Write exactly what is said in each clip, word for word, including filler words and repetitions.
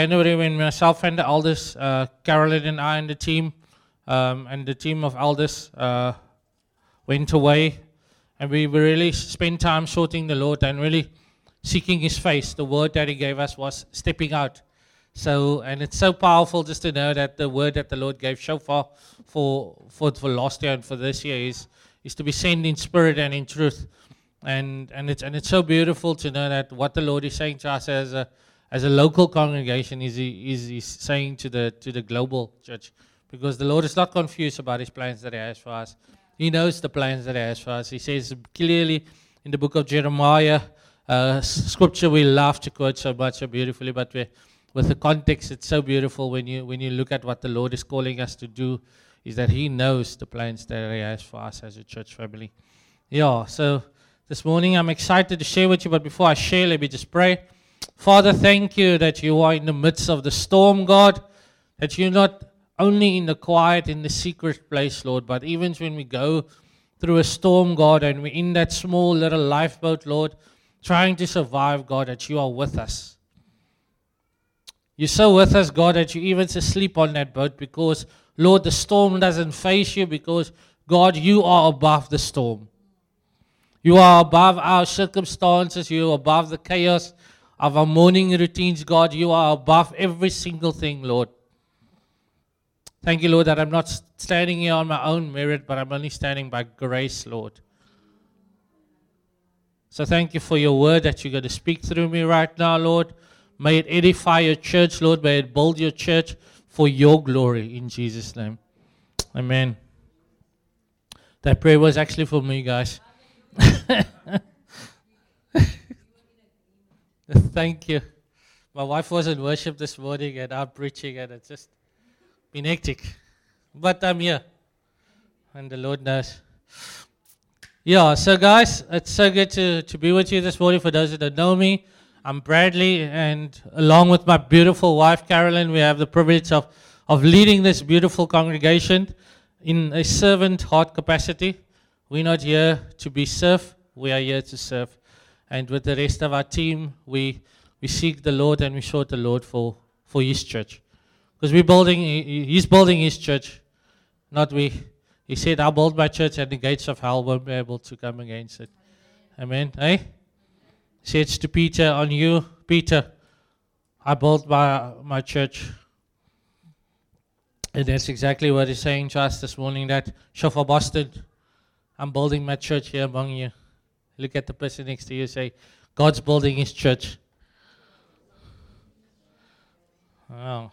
January, when myself and the elders, uh, Carolyn and I and the team, um, and the team of elders uh, went away, and we really spent time sorting the Lord and really seeking His face. The word that He gave us was stepping out. So, and it's so powerful just to know that the word that the Lord gave so far for for for last year and for this year is is to be sent in spirit and in truth, and and it's and it's so beautiful to know that what the Lord is saying to us as a as a local congregation is he is He's saying to the to the global church, because the Lord is not confused about His plans that He has for us. He knows the plans that He has for us. He says clearly in the book of Jeremiah, uh, scripture we love to quote so much, so beautifully, but we with the context, it's so beautiful when you when you look at what the Lord is calling us to do, is that He knows the plans that He has for us as a church family. Yeah, so this morning I'm excited to share with you, but before I share, let me just pray. Father, thank you that you are in the midst of the storm, God, that you're not only in the quiet, in the secret place, Lord, but even when we go through a storm, God, and we're in that small little lifeboat, Lord, trying to survive, God, that you are with us. You're so with us, God, that you even sleep on that boat because, Lord, the storm doesn't face you because, God, you are above the storm. You are above our circumstances. You are above the chaos of our morning routines, God. You are above every single thing, Lord. Thank you, Lord, that I'm not standing here on my own merit, but I'm only standing by grace, Lord. So thank you for your word that you're going to speak through me right now, Lord. May it edify your church, Lord. May it build your church for your glory in Jesus' name. Amen. That prayer was actually for me, guys. Thank you. My wife was in worship this morning and I'm preaching and it's just been hectic. But I'm here. And the Lord knows. Yeah, so guys, it's so good to, to be with you this morning. For those who don't know me, I'm Bradley, and along with my beautiful wife, Carolyn, we have the privilege of, of leading this beautiful congregation in a servant heart capacity. We're not here to be served, we are here to serve. And with the rest of our team, we we seek the Lord and we sought the Lord for, for His church. Because we're building, He's building His church, not we. He said, I'll build my church and the gates of hell won't be able to come against it. Amen. Eh? Says to Peter, on you, Peter, I built my, my church. And that's exactly what He's saying to us this morning, that Shofar Boston, I'm building my church here among you. Look at the person next to you, say, God's building His church. Wow.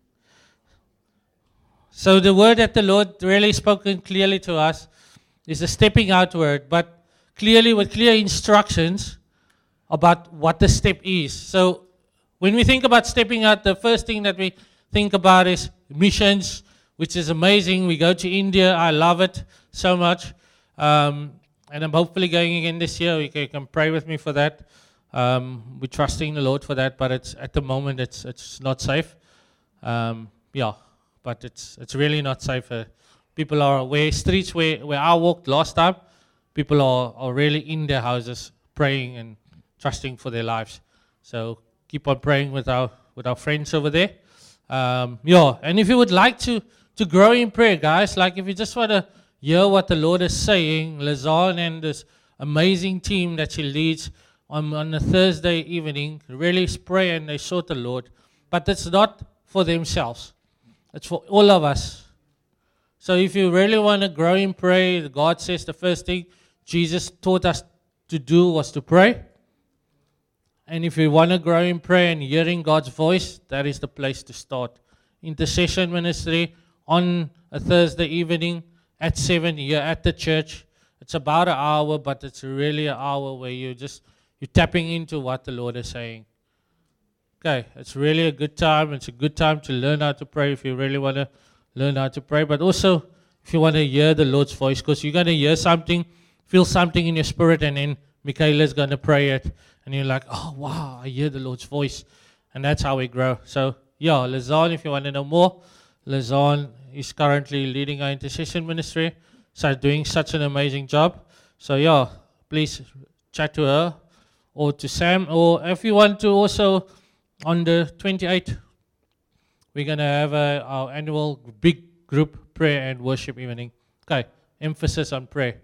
So the word that the Lord really spoken clearly to us is a stepping out word, but clearly with clear instructions about what the step is. So when we think about stepping out, the first thing that we think about is missions, which is amazing. We go to India. I love it so much. Um, and I'm hopefully going again this year. You can, you can pray with me for that. Um, we're trusting the Lord for that, but it's at the moment it's it's not safe. Um, yeah, but it's it's really not safe. Uh, people are where streets where, where I walked last time, people are, are really in their houses praying and trusting for their lives. So keep on praying with our with our friends over there. Um, yeah, and if you would like to to grow in prayer, guys, like if you just want to hear what the Lord is saying, Lazan and this amazing team that she leads on, on a Thursday evening really pray and they sought the Lord. But it's not for themselves. It's for all of us. So if you really want to grow in prayer, God says the first thing Jesus taught us to do was to pray. And if you want to grow in prayer and hearing God's voice, that is the place to start. Intercession ministry on a Thursday evening at seven here at the church. It's about an hour, but it's really an hour where you just you're tapping into what the Lord is saying. Okay, it's really a good time. It's a good time to learn how to pray if you really want to learn how to pray. But also, if you want to hear the Lord's voice, because you're going to hear something, feel something in your spirit, and then Michaela's going to pray it. And you're like, oh, wow, I hear the Lord's voice. And that's how we grow. So, yeah, Lazan, if you want to know more, Lazan is currently leading our intercession ministry. So doing such an amazing job. So, yeah, please chat to her or to Sam. Or if you want to also, on the twenty-eighth, we're going to have a, our annual big group prayer and worship evening. Okay, emphasis on prayer.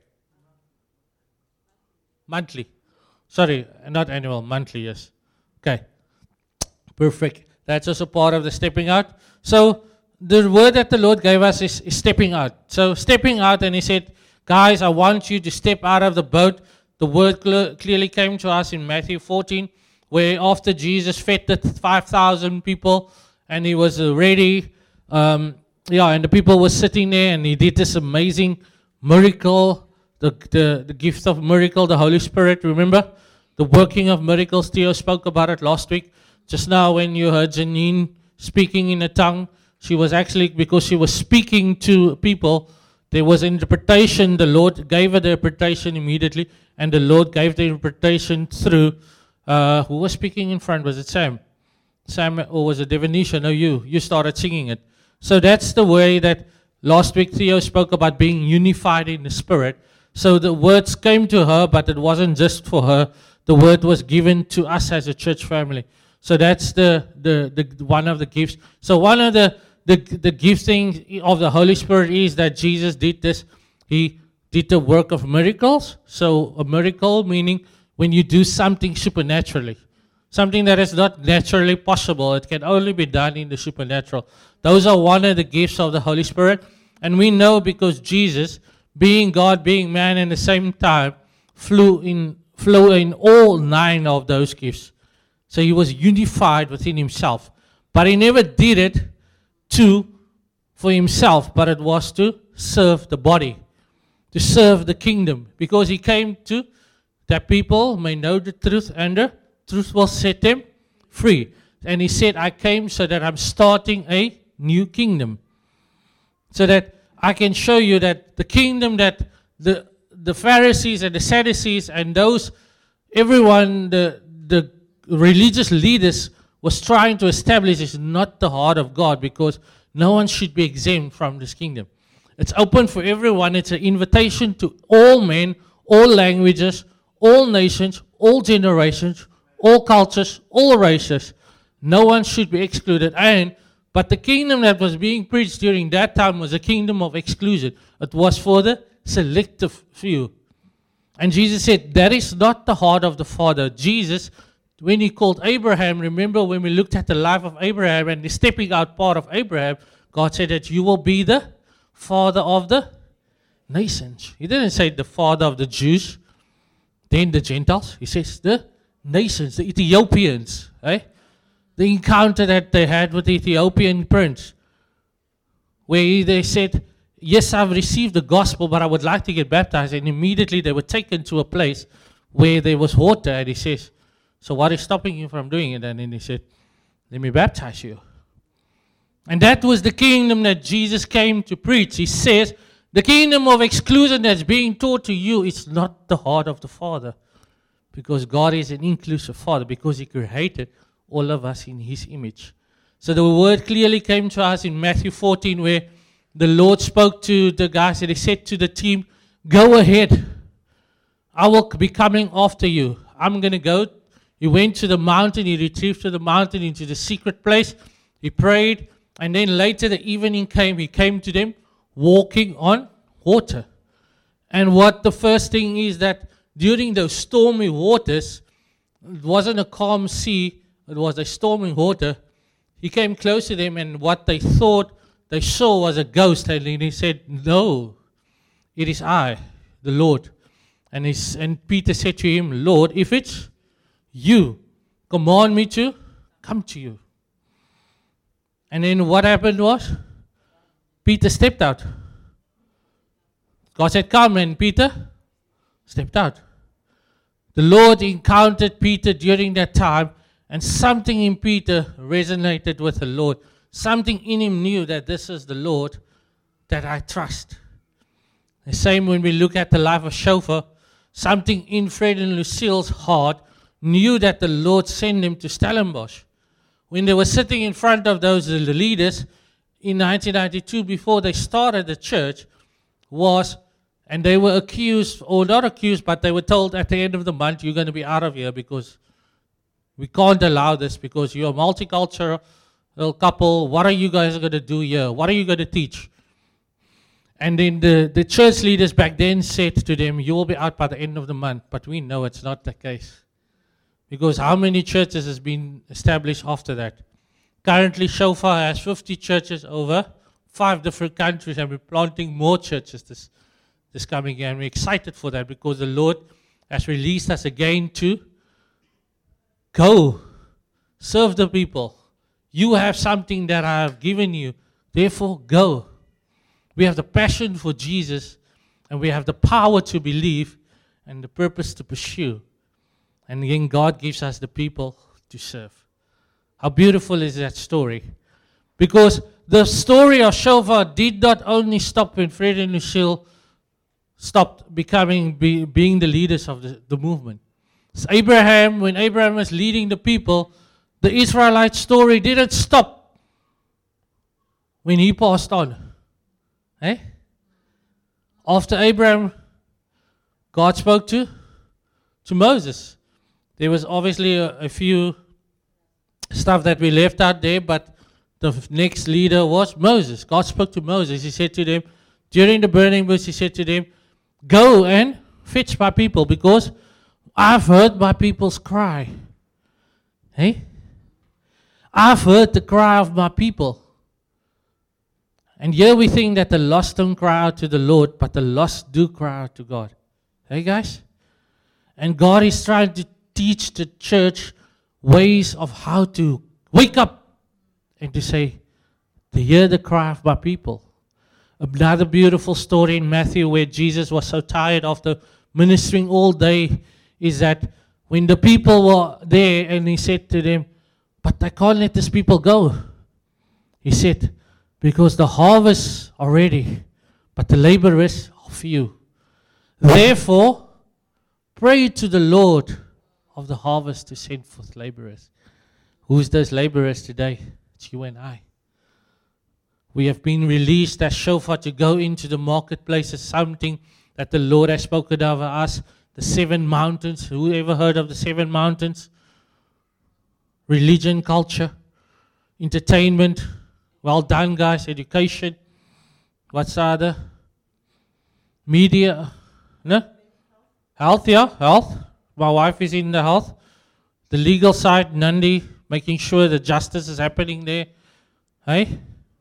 Monthly. Sorry, not annual, monthly, yes. Okay, perfect. That's also part of the stepping out. So the word that the Lord gave us is, is stepping out. So stepping out, and He said, guys, I want you to step out of the boat. The word cl- clearly came to us in Matthew fourteen, where after Jesus fed the five thousand people, and He was uh, ready, um, yeah, and the people were sitting there, and He did this amazing miracle, the, the, the gift of miracle, the Holy Spirit, remember? The working of miracles. Theo spoke about it last week. Just now when you heard Janine speaking in a tongue, she was actually, because she was speaking to people, there was interpretation. The Lord gave her the interpretation immediately, and the Lord gave the interpretation through, uh, who was speaking in front? Was it Sam? Sam, or was it Devanisha? No, you. You started singing it. So that's the way that last week Theo spoke about being unified in the Spirit. So the words came to her, but it wasn't just for her. The word was given to us as a church family. So that's the, the, the one of the gifts. So one of the, the, the gifting of the Holy Spirit is that Jesus did this. He did the work of miracles. So a miracle meaning when you do something supernaturally. Something that is not naturally possible. It can only be done in the supernatural. Those are one of the gifts of the Holy Spirit. And we know because Jesus, being God, being man at the same time, flew in, flew in all nine of those gifts. So He was unified within Himself. But He never did it to, for Himself, but it was to serve the body, to serve the kingdom. Because He came to, that people may know the truth, and the truth will set them free. And He said, I came so that I'm starting a new kingdom. So that I can show you that the kingdom that the the Pharisees and the Sadducees and those, everyone, the the religious leaders was trying to establish is not the heart of God, because no one should be exempt from this kingdom. It's open for everyone. It's an invitation to all men, all languages, all nations, all generations, all cultures, all races. No one should be excluded. And but the kingdom that was being preached during that time was a kingdom of exclusion. It was for the selective few. And Jesus said, that is not the heart of the Father. Jesus, when He called Abraham, remember when we looked at the life of Abraham and the stepping out part of Abraham, God said that you will be the father of the nations. He didn't say the father of the Jews, then the Gentiles. He says the nations, the Ethiopians, eh? The encounter that they had with the Ethiopian prince, where they said, yes, I've received the gospel, but I would like to get baptized. And immediately they were taken to a place where there was water. And he says, so what is stopping you from doing it? And then he said, let me baptize you. And that was the kingdom that Jesus came to preach. He says, the kingdom of exclusion that's being taught to you is not the heart of the Father. Because God is an inclusive Father, because He created all of us in His image. So the word clearly came to us in Matthew fourteen, where the Lord spoke to the guys and He said to the team, go ahead. I will be coming after you. I'm going to go. He went to the mountain. He retrieved to the mountain into the secret place. He prayed. And then later the evening came. He came to them walking on water. And what the first thing is that during those stormy waters, it wasn't a calm sea. It was a stormy water. He came close to them, and what they thought they saw was a ghost. And He said, no, it is I, the Lord. And, he's, and Peter said to Him, Lord, if it's you, command me to come to you. And then what happened was, Peter stepped out. God said, come, and Peter stepped out. The Lord encountered Peter during that time, and something in Peter resonated with the Lord. Something in him knew that this is the Lord that I trust. The same when we look at the life of Shofar, something in Fred and Lucille's heart knew that the Lord sent them to Stellenbosch. When they were sitting in front of those leaders in nineteen ninety-two, before they started the church, was, and they were accused, or not accused, but they were told at the end of the month, you're going to be out of here because we can't allow this, because you're multicultural, little couple, what are you guys going to do here? What are you going to teach? And then the, the church leaders back then said to them, you will be out by the end of the month. But we know it's not the case. Because how many churches has been established after that? Currently, Shofar has fifty churches over five different countries, and we're planting more churches this, this coming year. And we're excited for that because the Lord has released us again to go, serve the people. You have something that I have given you, therefore go. We have the passion for Jesus, and we have the power to believe and the purpose to pursue. And again, God gives us the people to serve. How beautiful is that story? Because the story of Shofar did not only stop when Fred and Lucille stopped becoming, be, being the leaders of the, the movement. So Abraham, when Abraham was leading the people, the Israelite story didn't stop when he passed on. Eh? After Abraham, God spoke to, to Moses. There was obviously a, a few stuff that we left out there, but the next leader was Moses. God spoke to Moses. He said to them, during the burning bush, he said to them, go and fetch my people, because I've heard my people's cry. Hey? I've heard the cry of my people. And here we think that the lost don't cry out to the Lord, but the lost do cry out to God. Hey guys? And God is trying to teach the church ways of how to wake up and to say, to hear the cry of my people. Another beautiful story in Matthew where Jesus was so tired after ministering all day is that when the people were there and he said to them, but I can't let these people go. He said, because the harvest are ready, but the laborers are few. Therefore, pray to the Lord of the harvest to send forth laborers. Who's those laborers today? It's you and I. We have been released as shofar to go into the marketplaces, something that the Lord has spoken over us. The seven mountains. Who ever heard of the seven mountains? Religion, culture, entertainment. Well done, guys. Education. What's the other? Media. No? Health, yeah. Health. My wife is in the health. The legal side, Nandi, making sure the justice is happening there. Hey?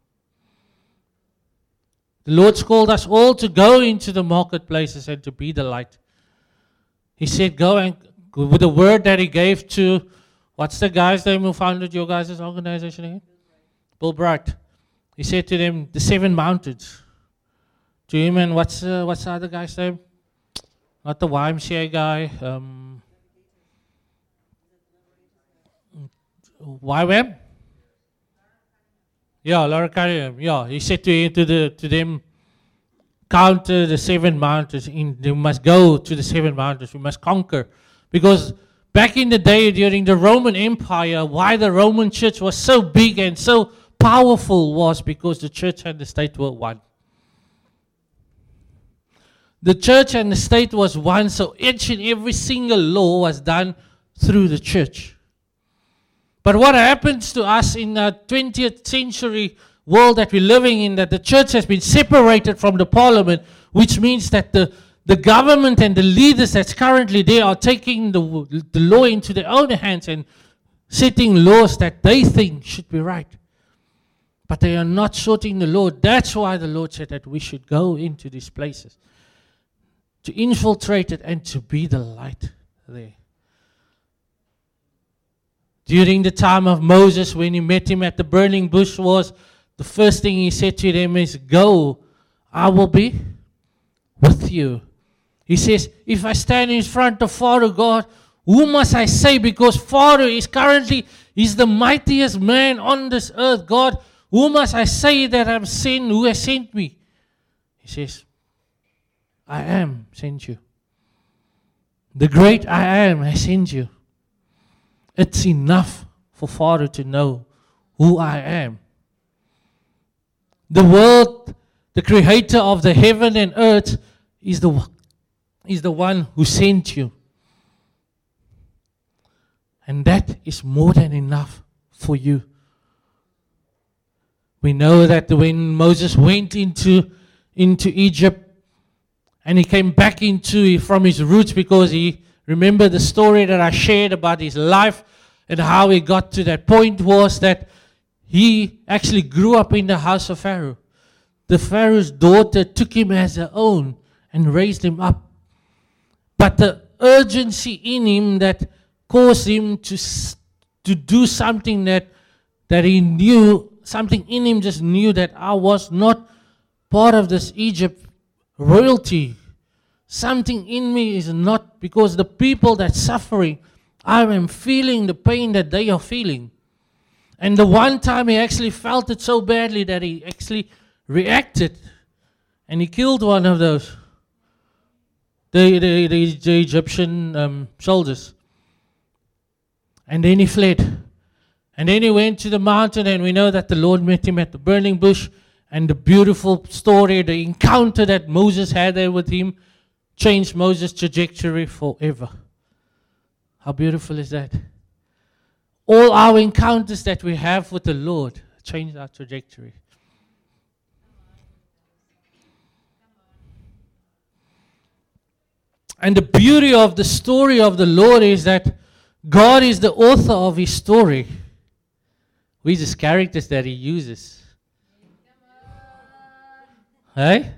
The Lord's called us all to go into the marketplaces and to be the light. He said, go and, with the word that he gave to, what's the guy's name who founded your guys' organization again? Bill Bright. He said to them, the seven mountains. To him, and what's, uh, what's the other guy's name? Not the Y M C A guy. Um, Y W A M? Yeah, Laura Cunningham. Yeah, he said to, to, the, to them, count uh, the seven mountains. In, you must go to the seven mountains. You must conquer. Because back in the day during the Roman Empire, why the Roman church was so big and so powerful was because the church and the state were one. The church and the state was one, so each and every single law was done through the church. But what happens to us in the twentieth century world that we're living in, that the church has been separated from the parliament, which means that the, the government and the leaders that's currently there are taking the, the law into their own hands and setting laws that they think should be right. But they are not sorting the law. That's why the Lord said that we should go into these places, to infiltrate it and to be the light there. During the time of Moses, when he met him at the burning bush, was the first thing he said to them is, go, I will be with you. He says, if I stand in front of Pharaoh, God, who must I say? Because Pharaoh is currently, he's the mightiest man on this earth. God, who must I say that I'm sent, who has sent me? He says, I am sent you. The great I am has sent you. It's enough for Father to know who I am. The world, the creator of the heaven and earth, is the, is the one who sent you. And that is more than enough for you We know that when Moses went into, into Egypt, and he came back into from his roots, because he remember the story that I shared about his life and how he got to that point, was that he actually grew up in the house of Pharaoh. The Pharaoh's daughter took him as her own and raised him up. But the urgency in him that caused him to, to do something that, that he knew, something in him just knew that I was not part of this Egypt royalty. Something in me is not, because the people that's suffering, I am feeling the pain that they are feeling. And the one time he actually felt it so badly that he actually reacted, and he killed one of those, the, the, the, the Egyptian um, soldiers. And then he fled. And then he went to the mountain, and we know that the Lord met him at the burning bush. And the beautiful story, the encounter that Moses had there with him, changed Moses' trajectory forever. How beautiful is that? All our encounters that we have with the Lord change our trajectory. And the beauty of the story of the Lord is that God is the author of his story. We're just characters that he uses. Hey?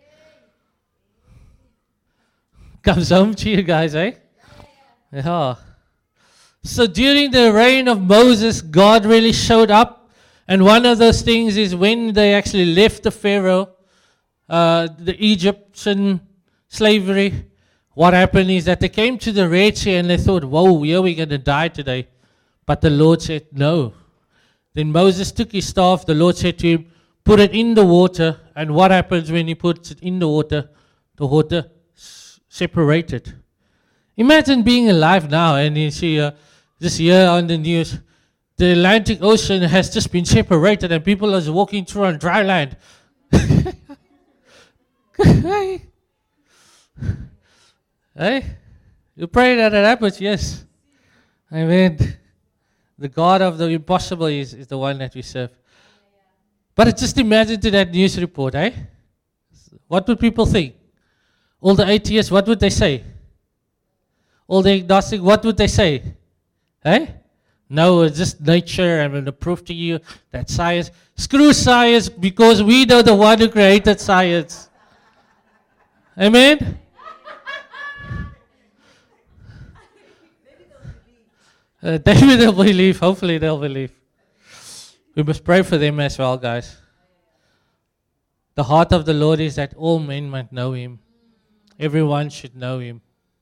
Comes home to you guys, eh? Yeah. So during the reign of Moses, God really showed up. And one of those things is when they actually left the Pharaoh, uh, the Egyptian slavery, what happened is that they came to the Red Sea and they thought, whoa, here we're going to die today. But the Lord said, no. Then Moses took his staff. The Lord said to him, put it in the water. And what happens when he puts it in the water? The water s- separated. Imagine being alive now and you see uh, this year on the news, the Atlantic Ocean has just been separated and people are walking through on dry land. Hey, you pray that it happens, yes. I mean, the God of the impossible is, is the one that we serve. But just imagine to that news report, eh? What would people think? All the atheists, what would they say? All the agnostic, what would they say? Eh? No, it's just nature. I'm going to prove to you that science. Screw science, because we know the one who created science. Amen? Uh, maybe they'll believe. Hopefully they'll believe. We must pray for them as well, guys. The heart of the Lord is that all men might know him. Everyone should know him.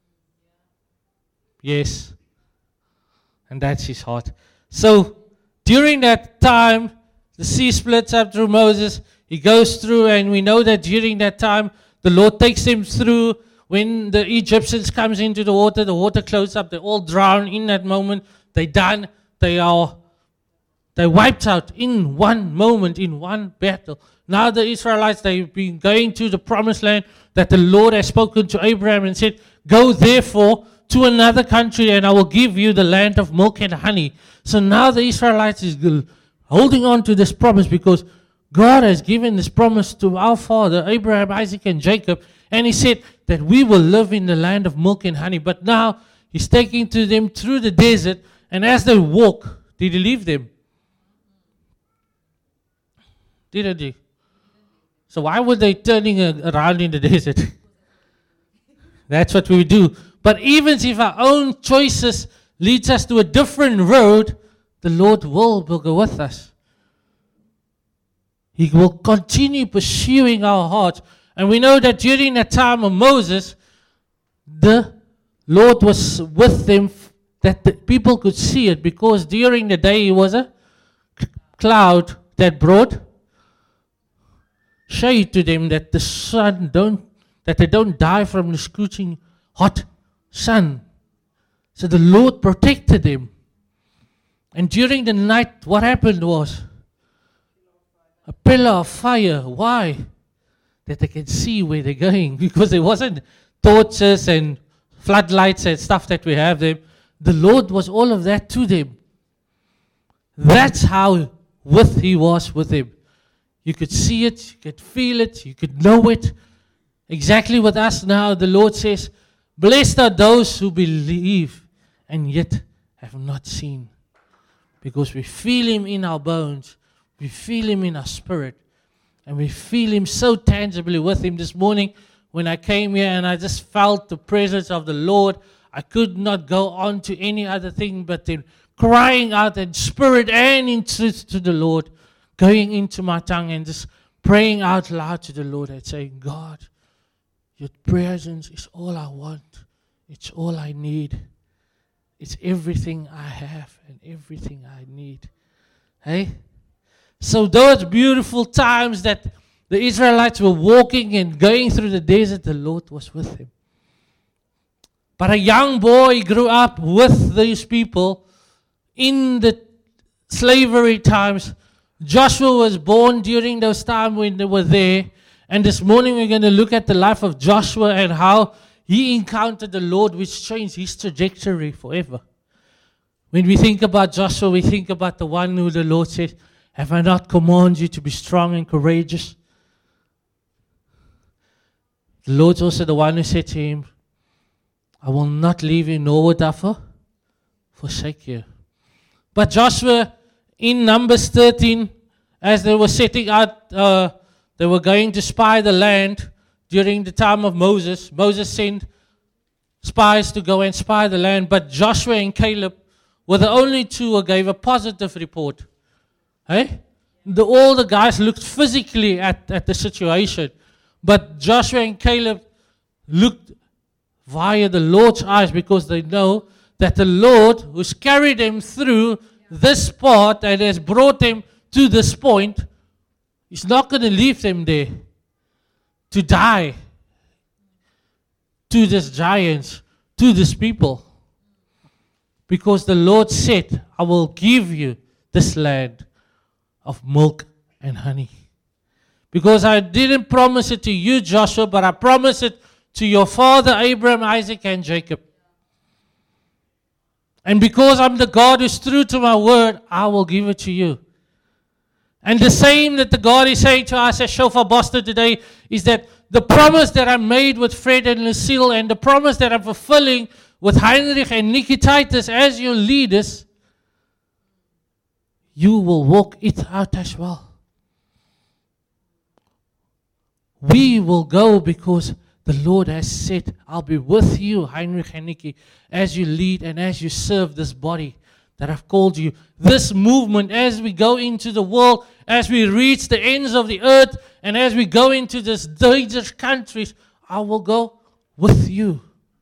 Yes. And that's his heart. So, during that time, the sea splits up through Moses. He goes through, and we know that during that time, the Lord takes him through. When the Egyptians comes into the water, the water closes up. They all drown in that moment. They're done. They are they wiped out in one moment, in one battle. Now the Israelites, they've been going to the promised land that the Lord has spoken to Abraham and said, go therefore to another country and I will give you the land of milk and honey. So now the Israelites is holding on to this promise because God has given this promise to our father, Abraham, Isaac, and Jacob. And he said that we will live in the land of milk and honey. But now he's taking to them through the desert. And as they walk, did he leave them? Didn't he? So why were they turning uh, around in the desert? That's what we do. But even if our own choices leads us to a different road, the Lord will, will go with us. He will continue pursuing our hearts. And we know that during the time of Moses, the Lord was with them, f- that the people could see it, because during the day it was a c- cloud that brought shade to them, that the sun don't, that they don't die from the scorching hot sun. So the Lord protected them. And during the night, what happened was a pillar of fire. Why? That they can see where they're going, because there wasn't torches and floodlights and stuff that we have there. The Lord was all of that to them. That's how with He was with them. You could see it, you could feel it, you could know it. Exactly with us now, the Lord says, blessed are those who believe and yet have not seen. Because we feel Him in our bones, we feel Him in our spirit, and we feel Him so tangibly with Him. This morning when I came here and I just felt the presence of the Lord, I could not go on to any other thing but then crying out in spirit and in truth to the Lord, going into my tongue and just praying out loud to the Lord and saying, God, your presence is all I want. It's all I need. It's everything I have and everything I need. Hey? So those beautiful times that the Israelites were walking and going through the desert, the Lord was with them. But a young boy grew up with these people in the slavery times. Joshua was born during those times when they were there. And this morning we're going to look at the life of Joshua and how he encountered the Lord, which changed his trajectory forever. When we think about Joshua, we think about the one who the Lord says, have I not commanded you to be strong and courageous? The Lord's also the one who said to him, I will not leave you, nor would I for, forsake you. But Joshua, in Numbers thirteen, as they were setting out, uh, they were going to spy the land during the time of Moses. Moses sent spies to go and spy the land, but Joshua and Caleb were the only two who gave a positive report. Hey? The, all the guys looked physically at, at the situation, but Joshua and Caleb looked via the Lord's eyes because they know that the Lord who's carried them through this part and has brought them to this point is not going to leave them there to die to these giants, to these people. Because the Lord said, I will give you this land of milk and honey. Because I didn't promise it to you, Joshua, but I promised it to your father Abraham, Isaac, and Jacob. And because I'm the God who's true to my word, I will give it to you. And the same that the God is saying to us as Shofar Boston today is that the promise that I made with Fred and Lucille and the promise that I'm fulfilling with Heinrich and Nikki Titus as your leaders, you will walk it out as well. We will go because the Lord has said, I'll be with you, Heinrich and Nikki, as you lead and as you serve this body that I've called you. This movement, as we go into the world, as we reach the ends of the earth, and as we go into these dangerous countries, I will go with you.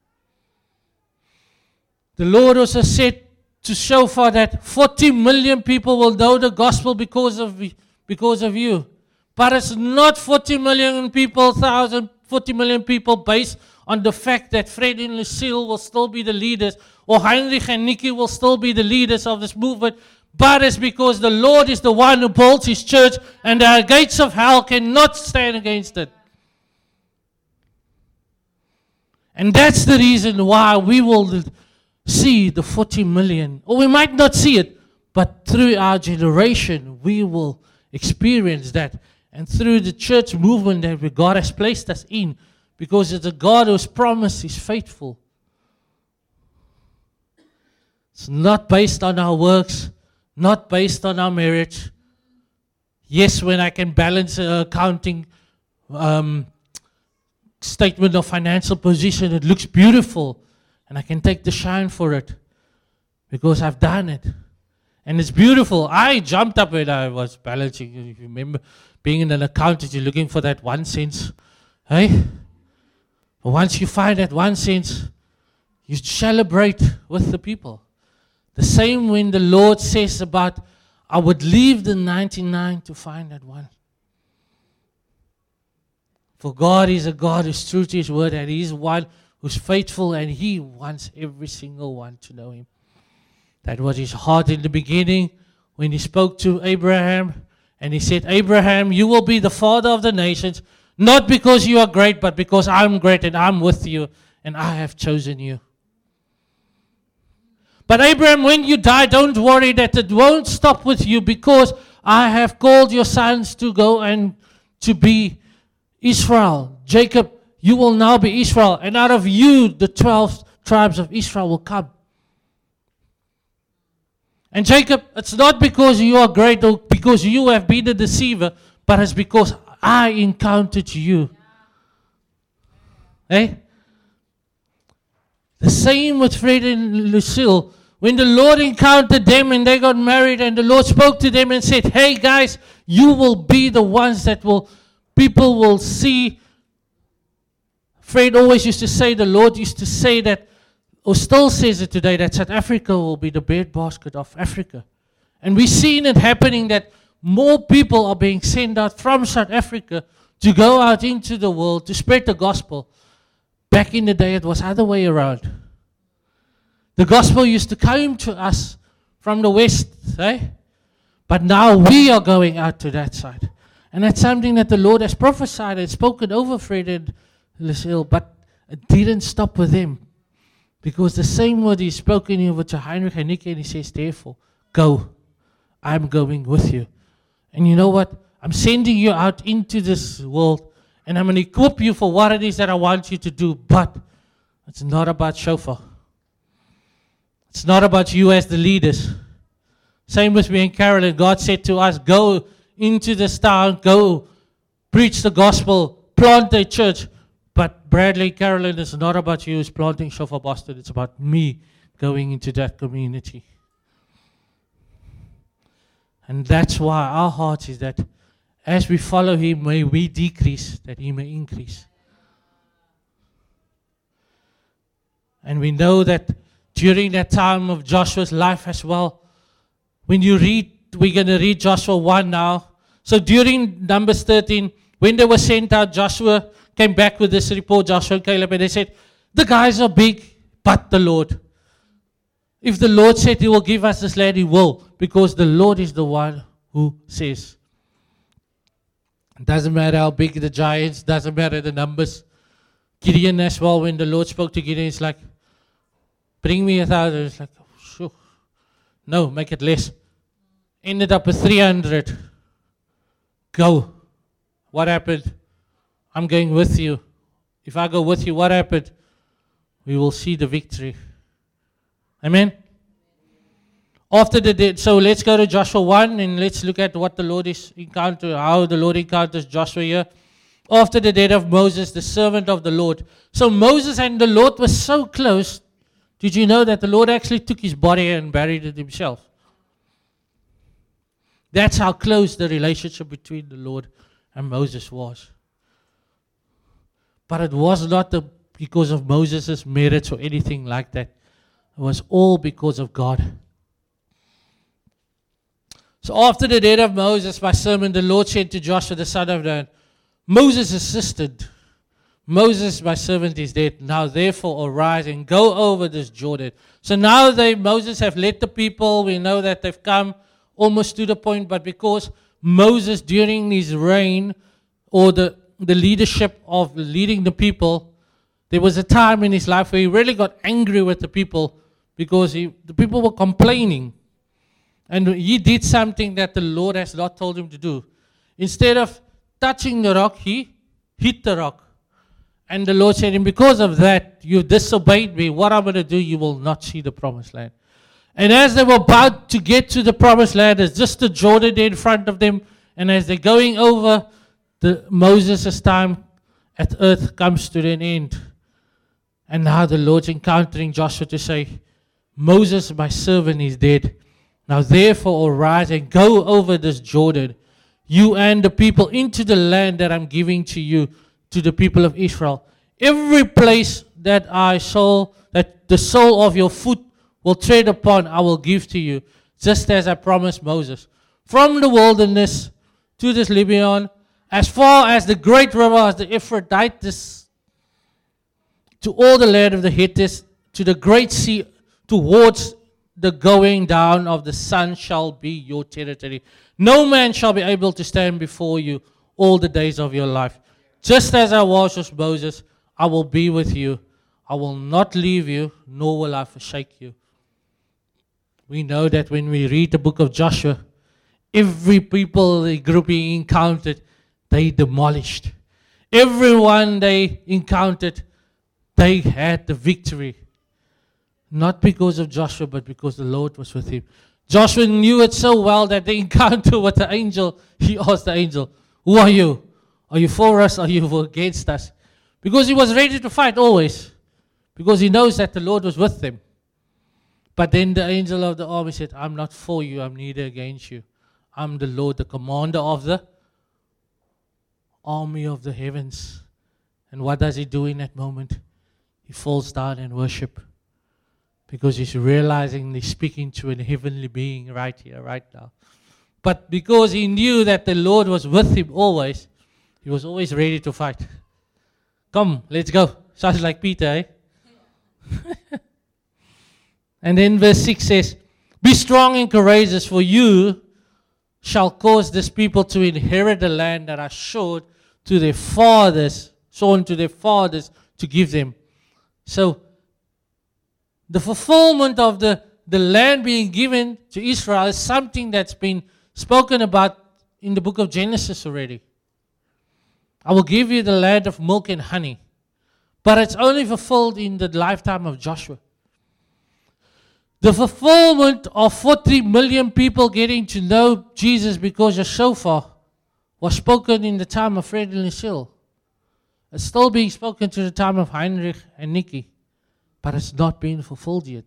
The Lord also said to Shofar that forty million people will know the gospel because of, because of you. But it's not forty million people, thousand, forty million people based on the fact that Fred and Lucille will still be the leaders or Heinrich and Nikki will still be the leaders of this movement. But it's because the Lord is the one who builds His church and the gates of hell cannot stand against it. And that's the reason why we will see the forty million. Or we might not see it, but through our generation we will experience that. And through the church movement that God has placed us in, because it's a God whose promise is faithful. It's not based on our works, not based on our marriage. Yes, when I can balance an accounting um, statement of financial position, it looks beautiful, and I can take the shine for it because I've done it. And it's beautiful. I jumped up when I was balancing. If you remember being in an accountant, you're looking for that one cent. Hey? But once you find that one cent, you celebrate with the people. The same when the Lord says about, I would leave the ninety-nine to find that one. For God is a God who's true to His word, and He is one who's faithful, and He wants every single one to know Him. That was His heart in the beginning when He spoke to Abraham, and He said, Abraham, you will be the father of the nations, not because you are great, but because I'm great and I'm with you, and I have chosen you. But Abraham, when you die, don't worry that it won't stop with you, because I have called your sons to go and to be Israel. Jacob, you will now be Israel. And out of you, the twelve tribes of Israel will come. And Jacob, it's not because you are great or because you have been a deceiver, but it's because I encountered you. Eh? The same with Fred and Lucille. When the Lord encountered them and they got married and the Lord spoke to them and said, hey guys, you will be the ones that will, people will see. Fred always used to say, the Lord used to say that, or still says it today, that South Africa will be the breadbasket of Africa. And we've seen it happening that more people are being sent out from South Africa to go out into the world to spread the gospel. Back in the day, it was the other way around. The gospel used to come to us from the west, eh? But now we are going out to that side. And that's something that the Lord has prophesied and spoken over Fred and Lucille, but it didn't stop with them. Because the same word He's spoken over to Heinrich and Nicky, and He says, therefore, go. I'm going with you. And you know what? I'm sending you out into this world, and I'm going to equip you for what it is that I want you to do. But it's not about shofar. It's not about you as the leaders. Same with me and Carolyn. God said to us, go into this town, go preach the gospel, plant a church. But Bradley, Carolyn, it's not about you as planting Shofar Boston. It's about me going into that community. And that's why our heart is that as we follow Him, may we decrease, that He may increase. And we know that during that time of Joshua's life as well, when you read, we're going to read Joshua one now. So during Numbers thirteen, when they were sent out, Joshua came back with this report, Joshua and Caleb, and they said, the guys are big, but the Lord. If the Lord said He will give us this land, He will, because the Lord is the one who says. It doesn't matter how big the giants, doesn't matter the numbers. Gideon as well, when the Lord spoke to Gideon, it's like, bring me a thousand. It's like, oh, sure. No, make it less. Ended up with three hundred. Go. What happened? I'm going with you. If I go with you, what happened? We will see the victory. Amen? After the day, so let's go to Joshua one and let's look at what the Lord is encounter, how the Lord encounters Joshua here. After the death of Moses, the servant of the Lord. So Moses and the Lord were so close. Did you know that the Lord actually took his body and buried it himself? That's how close the relationship between the Lord and Moses was. But it was not the, because of Moses' merits or anything like that. It was all because of God. So after the death of Moses, my sermon, the Lord said to Joshua the son of Nun, Moses assisted. Moses, my servant, is dead. Now therefore arise and go over this Jordan. So now they, Moses have led the people. We know that they've come almost to the point, but because Moses during his reign, or the, the leadership of leading the people, there was a time in his life where he really got angry with the people because he, the people were complaining. And he did something that the Lord has not told him to do. Instead of touching the rock, he hit the rock. And the Lord said to him, because of that, you disobeyed me. What I'm going to do, you will not see the promised land. And as they were about to get to the promised land, there's just the Jordan there in front of them. And as they're going over, the Moses' time at earth comes to an end. And now the Lord's encountering Joshua to say, Moses, my servant, is dead. Now therefore arise and go over this Jordan, you and the people, into the land that I'm giving to you, to the people of Israel. Every place that I saw, that the sole of your foot will tread upon, I will give to you, just as I promised Moses. From the wilderness to this Lebanon, as far as the great river, as the Euphrates, to all the land of the Hittites, to the great sea, towards the going down of the sun shall be your territory. No man shall be able to stand before you all the days of your life. Just as I was with Moses, I will be with you. I will not leave you, nor will I forsake you. We know that when we read the book of Joshua, Every people, the group he encountered, they demolished. Everyone they encountered, they had the victory. Not because of Joshua, but because the Lord was with him. Joshua knew it so well that the encounter with the angel, he asked the angel, who are you? Are you for us? Are you against us? Because he was ready to fight always. Because he knows that the Lord was with them. But then the angel of the army said, I'm not for you, I'm neither against you. I'm the Lord, the commander of the army of the heavens. And what does he do in that moment? He falls down and worship. Because he's realizing he's speaking to a heavenly being right here, right now. But because he knew that the Lord was with him always, he was always ready to fight. Come, let's go. Sounds like Peter, eh? And then verse six says, be strong and courageous, for you shall cause this people to inherit the land that I showed to their fathers, shown to their fathers to give them. So, the fulfillment of the, the land being given to Israel is something that's been spoken about in the book of Genesis already. I will give you the land of milk and honey. But it's only fulfilled in the lifetime of Joshua. The fulfillment of forty million people getting to know Jesus because of shofar was spoken in the time of Fred and Lucille. It's still being spoken to the time of Heinrich and Nikki. But it's not been fulfilled yet.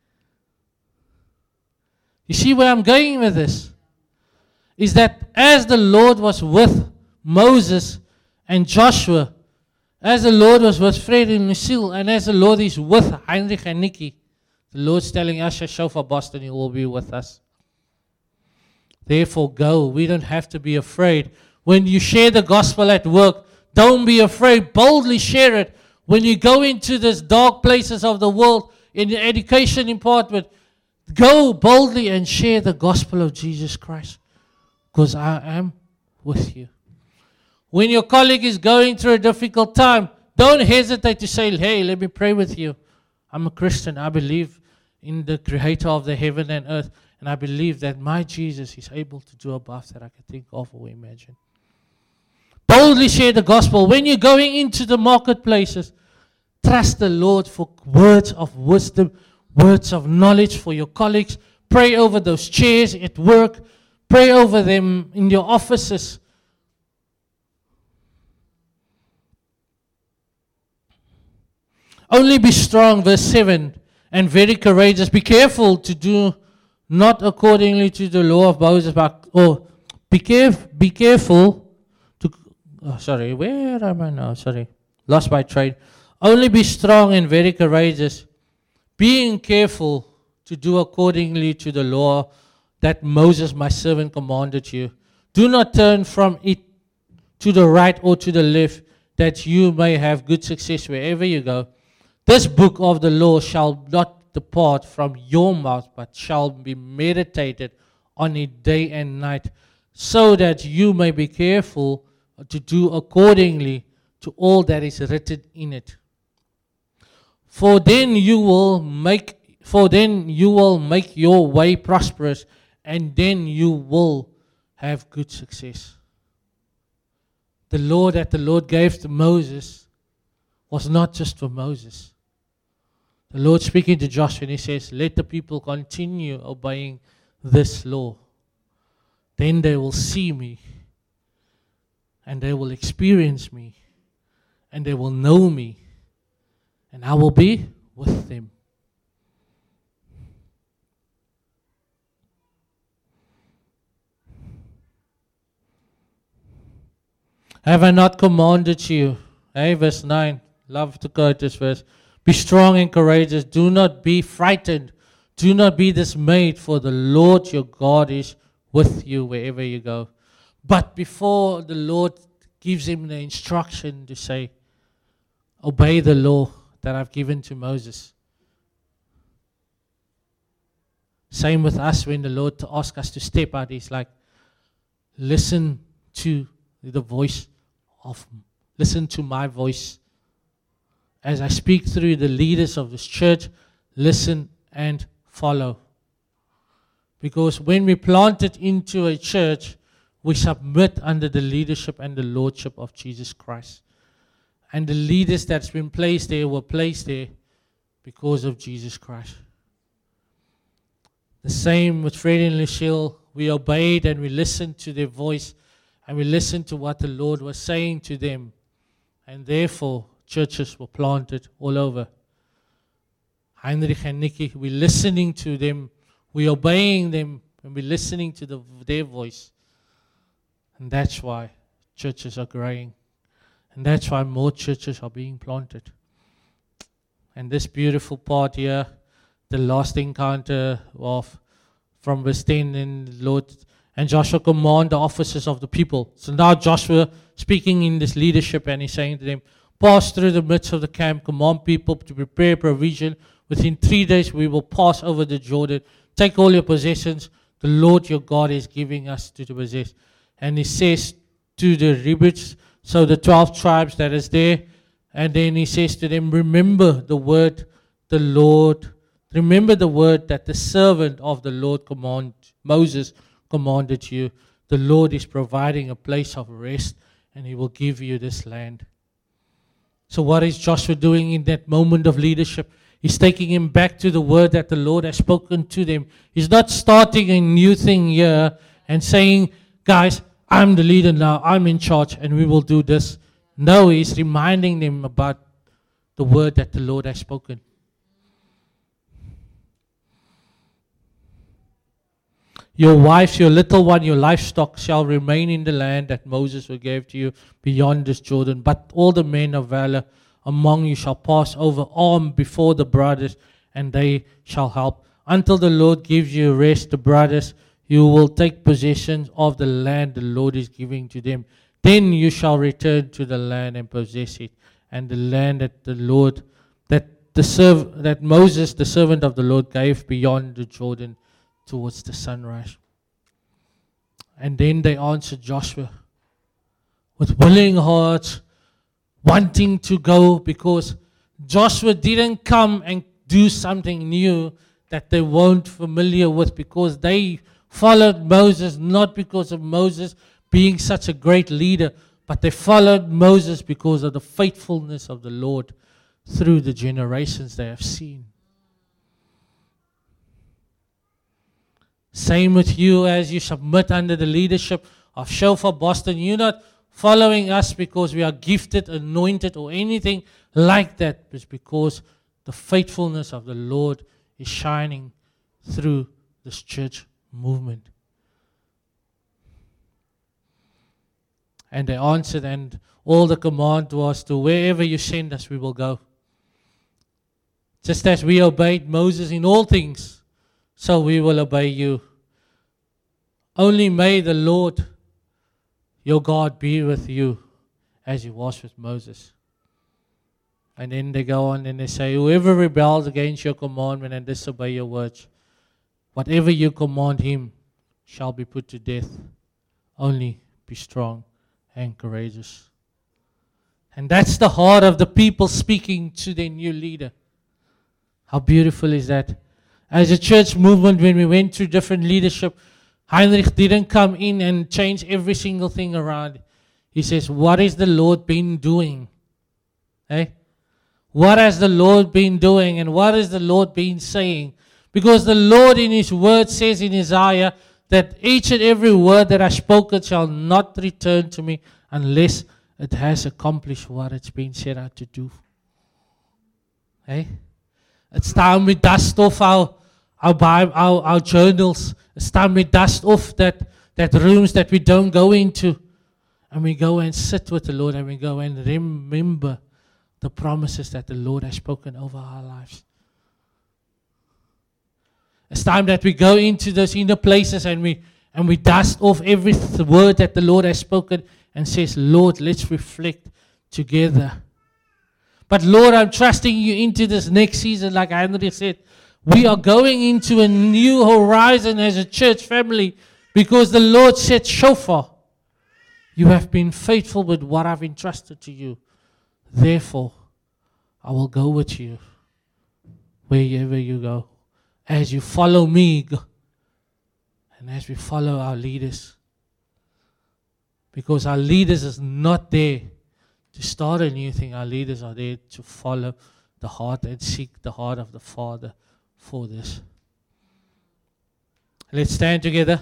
You see where I'm going with this? Is that as the Lord was with Moses and Joshua, as the Lord was with Fred and Lucille, and as the Lord is with Heinrich and Nikki, the Lord's telling us, Shofar Boston, He will be with us. Therefore, go. We don't have to be afraid. When you share the gospel at work, don't be afraid. Boldly share it. When you go into these dark places of the world, in the education department, go boldly and share the gospel of Jesus Christ. Because I am with you. When your colleague is going through a difficult time, don't hesitate to say, hey, let me pray with you. I'm a Christian. I believe in the creator of the heaven and earth. And I believe that my Jesus is able to do above that I can think of or imagine. Boldly share the gospel. When you're going into the marketplaces, trust the Lord for words of wisdom, words of knowledge for your colleagues. Pray over those chairs at work. Pray over them in your offices. Only be strong, verse seven, and very courageous. Be careful to do not accordingly to the law of Moses, but or be careful, be careful to, oh, sorry, where am I now? Sorry, lost my train. Only be strong and very courageous, being careful to do accordingly to the law that Moses, my servant, commanded you. Do not turn from it to the right or to the left, that you may have good success wherever you go. This book of the law shall not depart from your mouth, but shall be meditated on it day and night, so that you may be careful to do accordingly to all that is written in it. For then you will make for then you will make your way prosperous, and then you will have good success. The law that the Lord gave to Moses was not just for Moses. The Lord speaking to Joshua, and He says, let the people continue obeying this law. Then they will see me, and they will experience me, and they will know me, and I will be with them. Have I not commanded you? Hey, verse nine. Love to quote this verse. Be strong and courageous. Do not be frightened. Do not be dismayed, for the Lord your God is with you wherever you go. But before the Lord gives him the instruction to say, obey the law that I've given to Moses. Same with us when the Lord asks us to step out. He's like, listen to the voice of, listen to my voice. As I speak through the leaders of this church, listen and follow. Because when we planted into a church, we submit under the leadership and the lordship of Jesus Christ. And the leaders that's been placed there were placed there because of Jesus Christ. The same with Fred and Lucille. We obeyed and we listened to their voice and we listened to what the Lord was saying to them. And therefore, churches were planted all over. Heinrich and Nikki, we're listening to them, we're obeying them, and we're listening to the, their voice. And that's why churches are growing. And that's why more churches are being planted. And this beautiful part here, the last encounter of from verse ten, and Lord and Joshua command the officers of the people. So now Joshua speaking in this leadership, and he's saying to them, pass through the midst of the camp, command people to prepare provision. Within three days we will pass over the Jordan. Take all your possessions. The Lord your God is giving us to possess. And he says to the Reubenites, so the twelve tribes that is there, and then he says to them, remember the word the Lord, remember the word that the servant of the Lord command, Moses commanded you. The Lord is providing a place of rest, and he will give you this land. So what is Joshua doing in that moment of leadership? He's taking him back to the word that the Lord has spoken to them. He's not starting a new thing here and saying, guys, I'm the leader now, I'm in charge, and we will do this. No, he's reminding them about the word that the Lord has spoken. Your wives, your little one, your livestock shall remain in the land that Moses gave to you beyond this Jordan. But all the men of valor among you shall pass over armed before the brothers, and they shall help. Until the Lord gives you rest, the brothers, you will take possession of the land the Lord is giving to them. Then you shall return to the land and possess it, and the land that the Lord, that the serv- that Moses, the servant of the Lord, gave beyond the Jordan towards the sunrise. And then they answered Joshua with willing hearts, wanting to go, because Joshua didn't come and do something new that they weren't familiar with, because they followed Moses not because of Moses being such a great leader, but they followed Moses because of the faithfulness of the Lord through the generations they have seen. Same with you as you submit under the leadership of Shofar Boston. You're not following us because we are gifted, anointed, or anything like that. It's because the faithfulness of the Lord is shining through this church movement. And they answered, and all the command was to wherever you send us, we will go. Just as we obeyed Moses in all things, so we will obey you. Only may the Lord, your God, be with you as he was with Moses. And then they go on and they say, whoever rebels against your commandment and disobey your words, whatever you command him shall be put to death. Only be strong and courageous. And that's the heart of the people speaking to their new leader. How beautiful is that? As a church movement, when we went through different leadership, Heinrich didn't come in and change every single thing around. He says, what is the Lord been doing? Eh? What has the Lord been doing, and what has the Lord been saying? Because the Lord in his word says in Isaiah that each and every word that I spoken shall not return to me unless it has accomplished what it's been set out to do. Eh? It's time we dust off our our, Bible, our our journals. It's time we dust off that, that rooms that we don't go into. And we go and sit with the Lord, and we go and remember the promises that the Lord has spoken over our lives. It's time that we go into those inner places and we and we dust off every th- word that the Lord has spoken and says, Lord, let's reflect together. But Lord, I'm trusting you into this next season, like Andrea said. We are going into a new horizon as a church family because the Lord said, Shofar, you have been faithful with what I've entrusted to you. Therefore, I will go with you wherever you go. As you follow me, and as we follow our leaders. Because our leaders is not there to start a new thing. Our leaders are there to follow the heart and seek the heart of the Father for this. Let's stand together.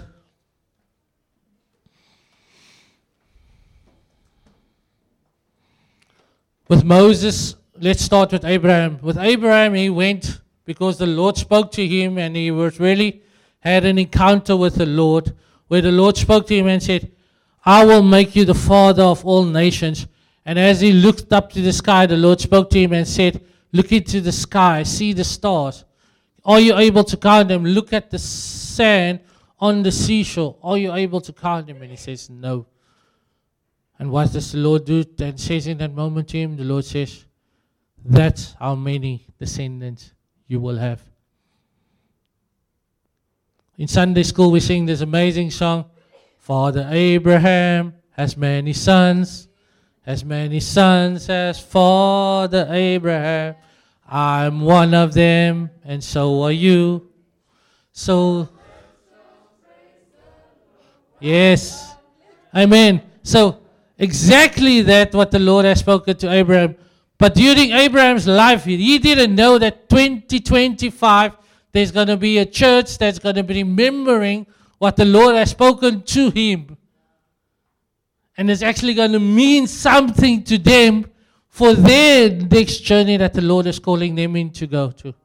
With Moses, let's start with Abraham. With Abraham, he went because the Lord spoke to him, and he was really had an encounter with the Lord, where the Lord spoke to him and said, I will make you the father of all nations. And as he looked up to the sky, the Lord spoke to him and said, look into the sky, see the stars. Are you able to count them? Look at the sand on the seashore. Are you able to count them? And he says, no. And what does the Lord do? And says in that moment to him, the Lord says, that's how many descendants you will have. In Sunday school, we sing this amazing song, Father Abraham has many sons, as many sons as Father Abraham. I'm one of them, and so are you. So, yes, amen. So, exactly that what the Lord has spoken to Abraham. But during Abraham's life, he didn't know that twenty twenty-five, there's going to be a church that's going to be remembering what the Lord has spoken to him. And it's actually going to mean something to them for their next journey that the Lord is calling them in to go to.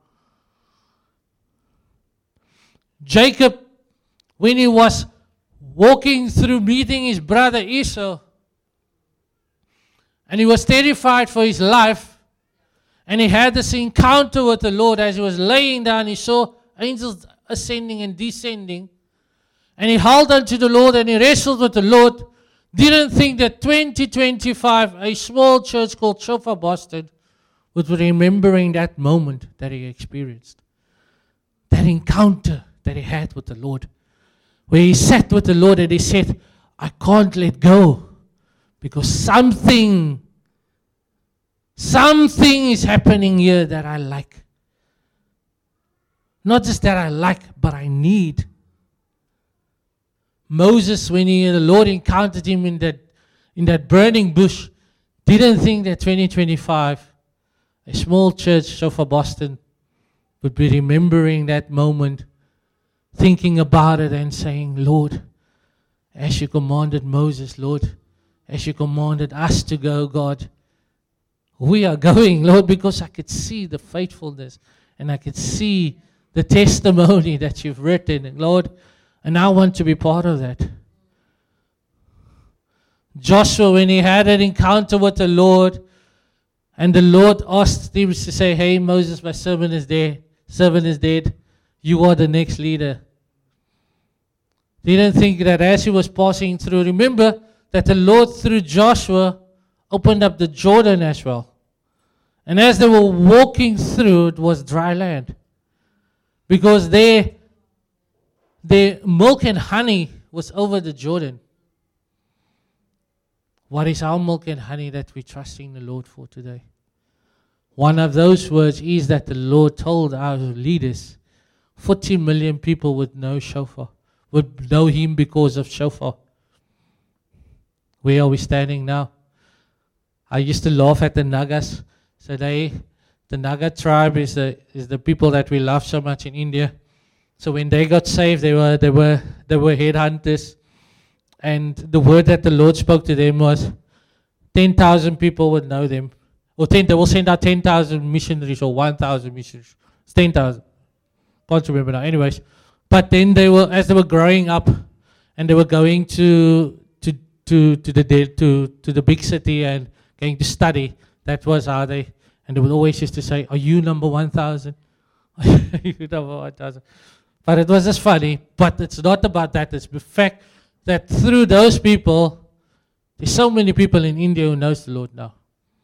Jacob, when he was walking through meeting his brother Esau, and he was terrified for his life, and he had this encounter with the Lord as he was laying down. He saw angels ascending and descending, and he held on to the Lord and he wrestled with the Lord. Didn't think that twenty twenty-five, a small church called Shofar Boston, would be remembering that moment that he experienced. That encounter that he had with the Lord. Where he sat with the Lord and he said, I can't let go. Because something, something is happening here that I like. Not just that I like, but I need. Moses, when he, the Lord encountered him in that, in that burning bush, didn't think that twenty twenty-five, a small church, Shofar Boston, would be remembering that moment, thinking about it and saying, Lord, as you commanded Moses, Lord, as you commanded us to go, God, we are going, Lord, because I could see the faithfulness and I could see the testimony that you've written, Lord, and I want to be part of that. Joshua, when he had an encounter with the Lord, and the Lord asked him to say, hey, Moses, my servant is dead. Servant is dead. You are the next leader. Didn't think that as he was passing through, remember that the Lord through Joshua opened up the Jordan as well. And as they were walking through, it was dry land. Because their, their milk and honey was over the Jordan. What is our milk and honey that we're trusting the Lord for today? One of those words is that the Lord told our leaders, forty million people would know shofar, would know him because of shofar. Where are we standing now? I used to laugh at the Nagas. So they, the Naga tribe is the is the people that we love so much in India. So when they got saved, they were they were they were headhunters, and the word that the Lord spoke to them was, ten thousand people would know them, or ten. They will send out ten thousand missionaries or one thousand missionaries. It's ten thousand. Can't remember now. Anyways, but then they were as they were growing up, and they were going to to to to the to to the big city and going to study. That was how they, and they would always used to say, are you number one thousand? Are you number one thousand? But it was just funny. But it's not about that. It's the fact that through those people, there's so many people in India who knows the Lord now.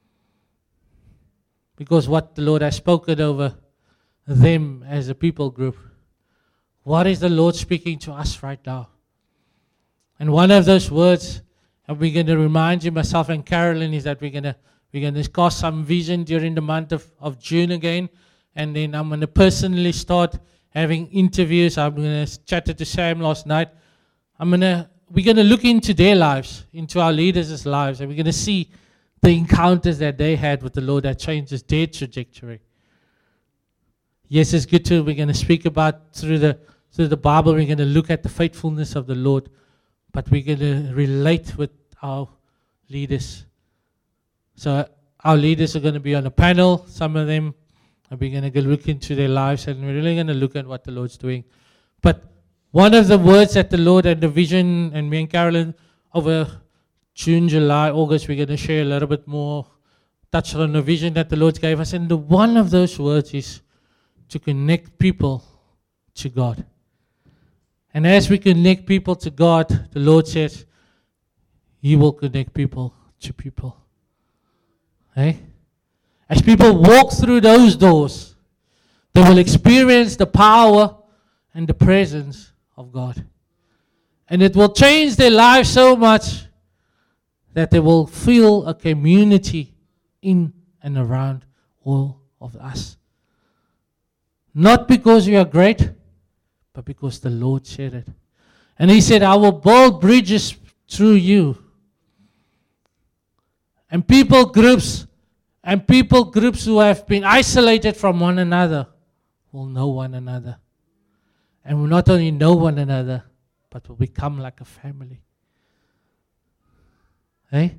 Because what the Lord has spoken over them as a people group. What is the Lord speaking to us right now? And one of those words, and we're going to remind you, myself and Carolyn, is that we're going to We're going to cast some vision during the month of, of June again. And then I'm going to personally start having interviews. I'm going to chat to Sam last night. I'm going to, we're going to look into their lives, into our leaders' lives, and we're going to see the encounters that they had with the Lord that changes their trajectory. Yes, it's good too. We're going to speak about through the through the Bible. We're going to look at the faithfulness of the Lord, but we're going to relate with our leaders. So our leaders are going to be on a panel. Some of them, and we're going to go look into their lives, and we're really going to look at what the Lord's doing. But one of the words that the Lord and the vision, and me and Carolyn over June, July, August, we're going to share a little bit more, touch on the vision that the Lord gave us. And the one of those words is to connect people to God. And as we connect people to God, the Lord says, He will connect people to people. Hey? As people walk through those doors, they will experience the power and the presence of God. And it will change their lives so much that they will feel a community in and around all of us. Not because we are great, but because the Lord said it. And He said, I will build bridges through you. And people groups, and people groups who have been isolated from one another will know one another. And will not only know one another, but will become like a family. Hey?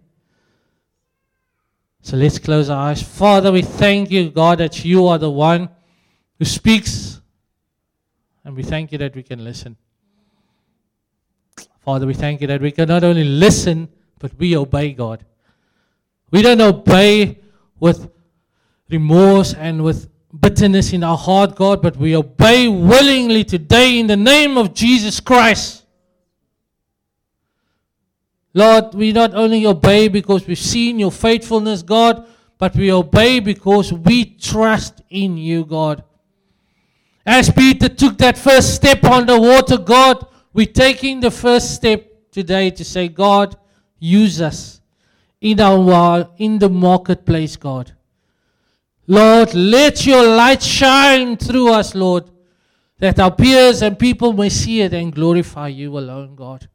So let's close our eyes. Father, we thank you, God, that you are the one who speaks. And we thank you that we can listen. Father, we thank you that we can not only listen, but we obey, God. We don't obey with remorse and with bitterness in our heart, God, but we obey willingly today in the name of Jesus Christ. Lord, we not only obey because we've seen your faithfulness, God, but we obey because we trust in you, God. As Peter took that first step on the water, God, we're taking the first step today to say, God, use us in our in the marketplace, God. Lord, let your light shine through us, Lord, that our peers and people may see it and glorify you alone, God.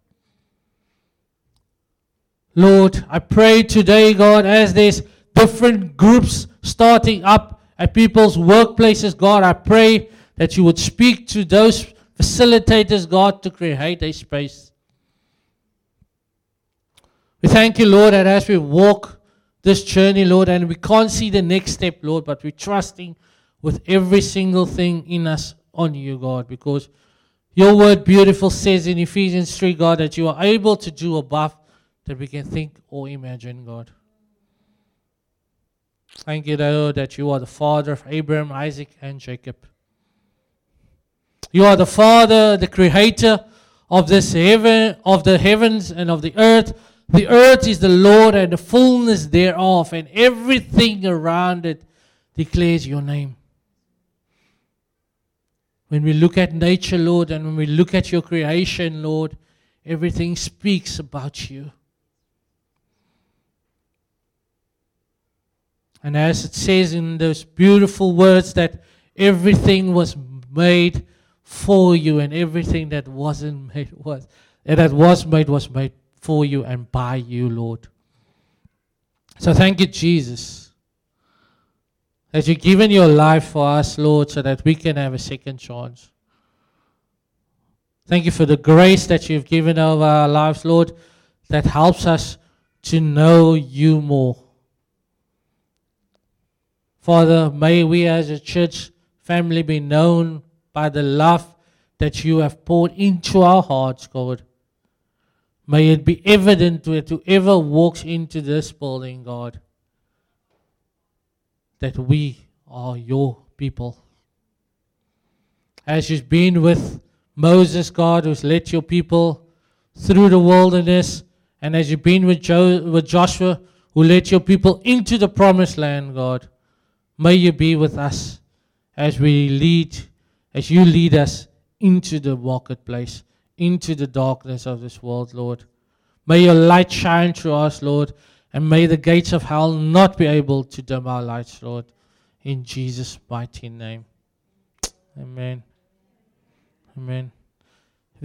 Lord, I pray today, God, as there's different groups starting up at people's workplaces, God, I pray that you would speak to those facilitators, God, to create a space. We thank you, Lord, that as we walk this journey, Lord, and we can't see the next step, Lord, but we're trusting with every single thing in us on you, God, because your word beautiful says in Ephesians three, God, that you are able to do above that we can think or imagine, God. Thank you, Lord, that you are the Father of Abraham, Isaac, and Jacob. You are the Father, the Creator of this heaven, of the heavens and of the earth. The earth is the Lord and the fullness thereof, and everything around it declares your name. When we look at nature, Lord, and when we look at your creation, Lord, everything speaks about you. And as it says in those beautiful words that everything was made for you, and everything that wasn't made was, and that was made was made for you and by you, Lord. So thank you, Jesus, that you've given your life for us, Lord, so that we can have a second chance. Thank you for the grace that you've given over our lives, Lord, that helps us to know you more. Father, may we as a church family be known by the love that you have poured into our hearts, God. May it be evident to whoever walks into this building, God, that we are your people. As you've been with Moses, God, who's led your people through the wilderness, and as you've been with, jo- with Joshua, who led your people into the promised land, God, may you be with us as we lead, as you lead us into the marketplace, into the darkness of this world, Lord. May your light shine through us, Lord, and may the gates of hell not be able to dim our lights, Lord, in Jesus' mighty name. Amen. Amen.